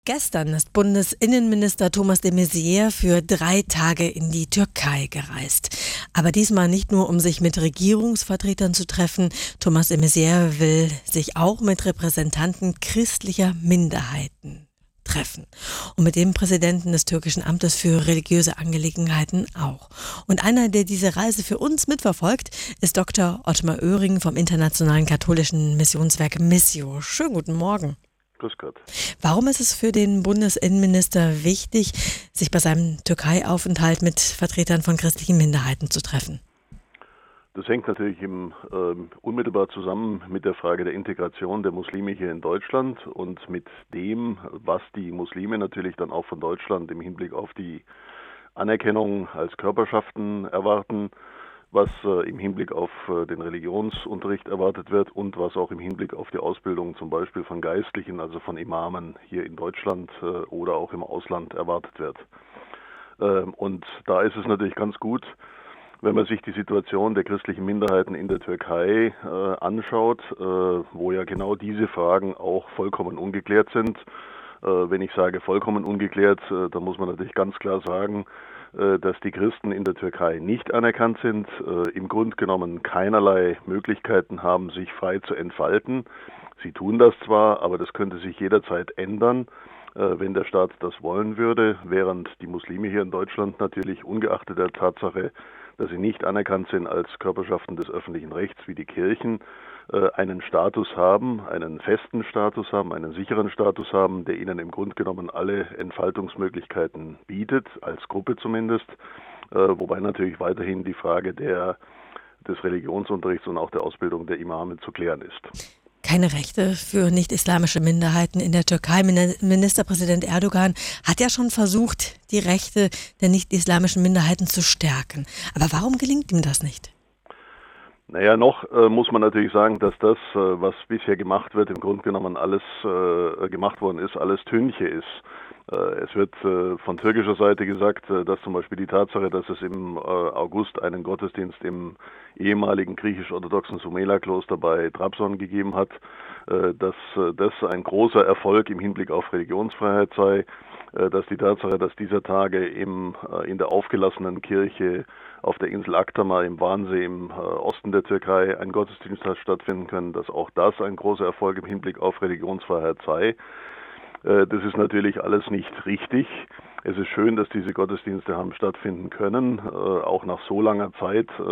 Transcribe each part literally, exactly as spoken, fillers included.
Gestern ist Bundesinnenminister Thomas de Maizière für drei Tage in die Türkei gereist. Aber diesmal nicht nur, um sich mit Regierungsvertretern zu treffen. Thomas de Maizière will sich auch mit Repräsentanten christlicher Minderheiten treffen. Und mit dem Präsidenten des türkischen Amtes für religiöse Angelegenheiten auch. Und einer, der diese Reise für uns mitverfolgt, ist Doktor Ottmar Oehring vom Internationalen Katholischen Missionswerk Missio. Schönen guten Morgen. Grüß Gott. Warum ist es für den Bundesinnenminister wichtig, sich bei seinem Türkei-Aufenthalt mit Vertretern von christlichen Minderheiten zu treffen? Das hängt natürlich im, äh, unmittelbar zusammen mit der Frage der Integration der Muslime hier in Deutschland und mit dem, was die Muslime natürlich dann auch von Deutschland im Hinblick auf die Anerkennung als Körperschaften erwarten, was äh, im Hinblick auf äh, den Religionsunterricht erwartet wird und was auch im Hinblick auf die Ausbildung zum Beispiel von Geistlichen, also von Imamen hier in Deutschland äh, oder auch im Ausland erwartet wird. Ähm, und da ist es natürlich ganz gut, wenn man sich die Situation der christlichen Minderheiten in der Türkei äh, anschaut, äh, wo ja genau diese Fragen auch vollkommen ungeklärt sind. Äh, wenn ich sage vollkommen ungeklärt, äh, dann muss man natürlich ganz klar sagen, dass die Christen in der Türkei nicht anerkannt sind, im Grunde genommen keinerlei Möglichkeiten haben, sich frei zu entfalten. Sie tun das zwar, aber das könnte sich jederzeit ändern, wenn der Staat das wollen würde, während die Muslime hier in Deutschland natürlich ungeachtet der Tatsache, dass sie nicht anerkannt sind als Körperschaften des öffentlichen Rechts wie die Kirchen, einen Status haben, einen festen Status haben, einen sicheren Status haben, der ihnen im Grunde genommen alle Entfaltungsmöglichkeiten bietet, als Gruppe zumindest, wobei natürlich weiterhin die Frage der, des Religionsunterrichts und auch der Ausbildung der Imame zu klären ist. Keine Rechte für nicht-islamische Minderheiten in der Türkei. Ministerpräsident Erdogan hat ja schon versucht, die Rechte der nicht-islamischen Minderheiten zu stärken. Aber warum gelingt ihm das nicht? Naja, noch äh, muss man natürlich sagen, dass das, äh, was bisher gemacht wird, im Grunde genommen alles äh, gemacht worden ist, alles Tünche ist. Äh, es wird äh, von türkischer Seite gesagt, äh, dass zum Beispiel die Tatsache, dass es im äh, August einen Gottesdienst im ehemaligen griechisch-orthodoxen Sumela-Kloster bei Trabzon gegeben hat, äh, dass äh, das ein großer Erfolg im Hinblick auf Religionsfreiheit sei, äh, dass die Tatsache, dass dieser Tage im, äh, in der aufgelassenen Kirche auf der Insel Akdamar im Vansee im äh, Osten der Türkei ein Gottesdienst hat stattfinden können, dass auch das ein großer Erfolg im Hinblick auf Religionsfreiheit sei. Äh, das ist natürlich alles nicht richtig. Es ist schön, dass diese Gottesdienste haben stattfinden können, äh, auch nach so langer Zeit, äh,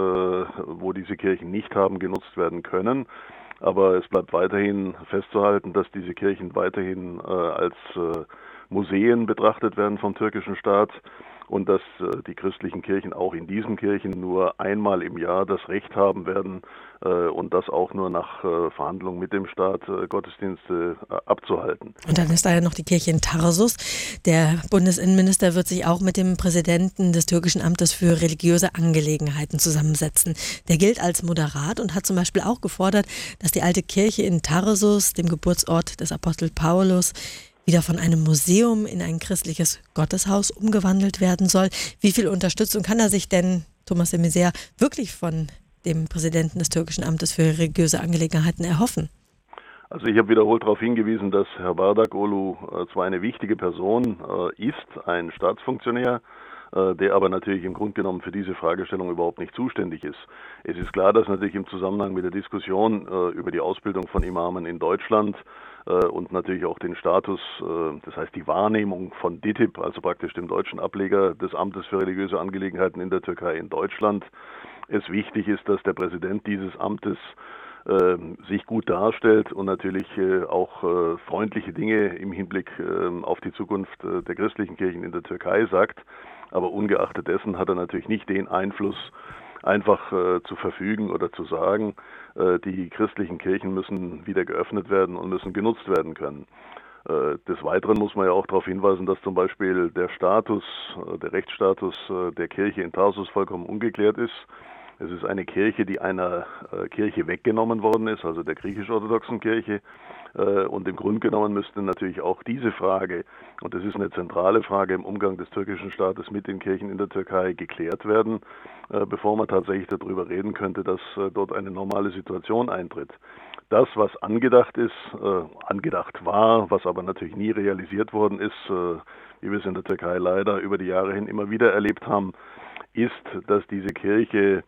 wo diese Kirchen nicht haben genutzt werden können. Aber es bleibt weiterhin festzuhalten, dass diese Kirchen weiterhin äh, als äh, Museen betrachtet werden vom türkischen Staat und dass äh, die christlichen Kirchen auch in diesen Kirchen nur einmal im Jahr das Recht haben werden äh, und das auch nur nach äh, Verhandlungen mit dem Staat äh, Gottesdienste äh, abzuhalten. Und dann ist da ja noch die Kirche in Tarsus. Der Bundesinnenminister wird sich auch mit dem Präsidenten des türkischen Amtes für religiöse Angelegenheiten zusammensetzen. Der gilt als moderat und hat zum Beispiel auch gefordert, dass die alte Kirche in Tarsus, dem Geburtsort des Apostel Paulus, wieder von einem Museum in ein christliches Gotteshaus umgewandelt werden soll. Wie viel Unterstützung kann er sich denn, Thomas de Maizière, wirklich von dem Präsidenten des türkischen Amtes für religiöse Angelegenheiten erhoffen? Also ich habe wiederholt darauf hingewiesen, dass Herr Bardakoglu äh, zwar eine wichtige Person äh, ist, ein Staatsfunktionär, äh, der aber natürlich im Grunde genommen für diese Fragestellung überhaupt nicht zuständig ist. Es ist klar, dass natürlich im Zusammenhang mit der Diskussion äh, über die Ausbildung von Imamen in Deutschland und natürlich auch den Status, das heißt die Wahrnehmung von D I T I B, also praktisch dem deutschen Ableger des Amtes für religiöse Angelegenheiten in der Türkei in Deutschland, es wichtig ist, dass der Präsident dieses Amtes äh, sich gut darstellt und natürlich äh, auch äh, freundliche Dinge im Hinblick äh, auf die Zukunft äh, der christlichen Kirchen in der Türkei sagt. Aber ungeachtet dessen hat er natürlich nicht den Einfluss, einfach äh, zu verfügen oder zu sagen, äh, die christlichen Kirchen müssen wieder geöffnet werden und müssen genutzt werden können. Äh, des Weiteren muss man ja auch darauf hinweisen, dass zum Beispiel der Status, äh, der Rechtsstatus äh, der Kirche in Tarsus vollkommen ungeklärt ist. Es ist eine Kirche, die einer äh, Kirche weggenommen worden ist, also der griechisch-orthodoxen Kirche. Äh, und im Grunde genommen müsste natürlich auch diese Frage, und das ist eine zentrale Frage im Umgang des türkischen Staates mit den Kirchen in der Türkei, geklärt werden, äh, bevor man tatsächlich darüber reden könnte, dass äh, dort eine normale Situation eintritt. das, was angedacht ist, äh, angedacht war, was aber natürlich nie realisiert worden ist, äh, wie wir es in der Türkei leider über die Jahre hin immer wieder erlebt haben, ist, dass diese Kirche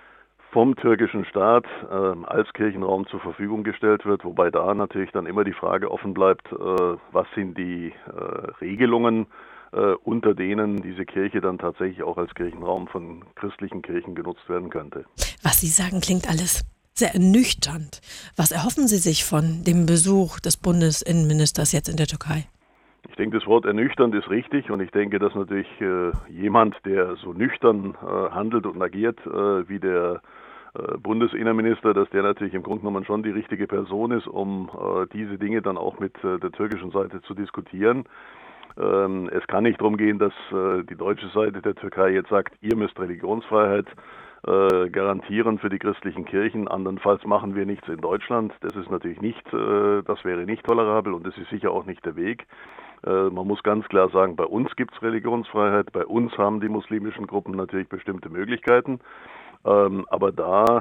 vom türkischen Staat äh, als Kirchenraum zur Verfügung gestellt wird, wobei da natürlich dann immer die Frage offen bleibt, äh, was sind die äh, Regelungen, äh, unter denen diese Kirche dann tatsächlich auch als Kirchenraum von christlichen Kirchen genutzt werden könnte. Was Sie sagen, klingt alles sehr ernüchternd. Was erhoffen Sie sich von dem Besuch des Bundesinnenministers jetzt in der Türkei? Ich denke, das Wort ernüchternd ist richtig und ich denke, dass natürlich äh, jemand, der so nüchtern äh, handelt und agiert äh, wie der äh, Bundesinnenminister, dass der natürlich im Grunde genommen schon die richtige Person ist, um äh, diese Dinge dann auch mit äh, der türkischen Seite zu diskutieren. Ähm, es kann nicht darum gehen, dass äh, die deutsche Seite der Türkei jetzt sagt, ihr müsst Religionsfreiheit äh, garantieren für die christlichen Kirchen, andernfalls machen wir nichts in Deutschland. Das ist natürlich nicht, äh, das wäre nicht tolerabel und das ist sicher auch nicht der Weg. Äh, man muss ganz klar sagen, bei uns gibt es Religionsfreiheit, bei uns haben die muslimischen Gruppen natürlich bestimmte Möglichkeiten, ähm, aber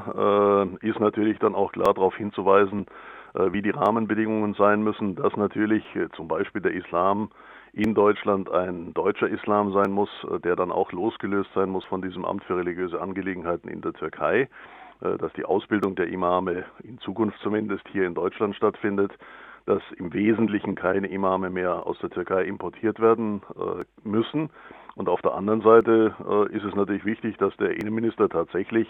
da äh, ist natürlich dann auch klar darauf hinzuweisen, äh, wie die Rahmenbedingungen sein müssen, dass natürlich äh, zum Beispiel der Islam in Deutschland ein deutscher Islam sein muss, der dann auch losgelöst sein muss von diesem Amt für religiöse Angelegenheiten in der Türkei, dass die Ausbildung der Imame in Zukunft zumindest hier in Deutschland stattfindet, dass im Wesentlichen keine Imame mehr aus der Türkei importiert werden müssen. Und auf der anderen Seite ist es natürlich wichtig, dass der Innenminister tatsächlich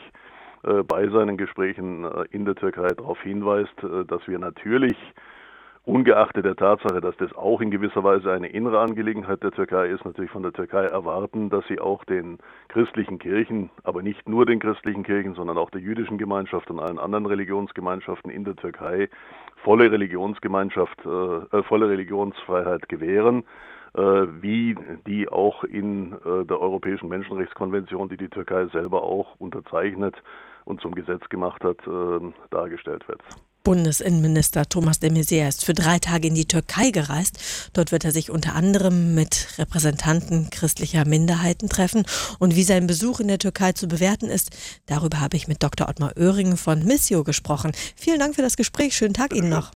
bei seinen Gesprächen in der Türkei darauf hinweist, dass wir natürlich ungeachtet der Tatsache, dass das auch in gewisser Weise eine innere Angelegenheit der Türkei ist, natürlich von der Türkei erwarten, dass sie auch den christlichen Kirchen, aber nicht nur den christlichen Kirchen, sondern auch der jüdischen Gemeinschaft und allen anderen Religionsgemeinschaften in der Türkei volle Religionsgemeinschaft, äh, volle Religionsfreiheit gewähren, äh, wie die auch in äh, der Europäischen Menschenrechtskonvention, die die Türkei selber auch unterzeichnet und zum Gesetz gemacht hat, äh, dargestellt wird. Bundesinnenminister Thomas de Maizière ist für drei Tage in die Türkei gereist. Dort wird er sich unter anderem mit Repräsentanten christlicher Minderheiten treffen. Und wie sein Besuch in der Türkei zu bewerten ist, darüber habe ich mit Doktor Ottmar Oehring von Missio gesprochen. Vielen Dank für das Gespräch. Schönen Tag Ihnen noch.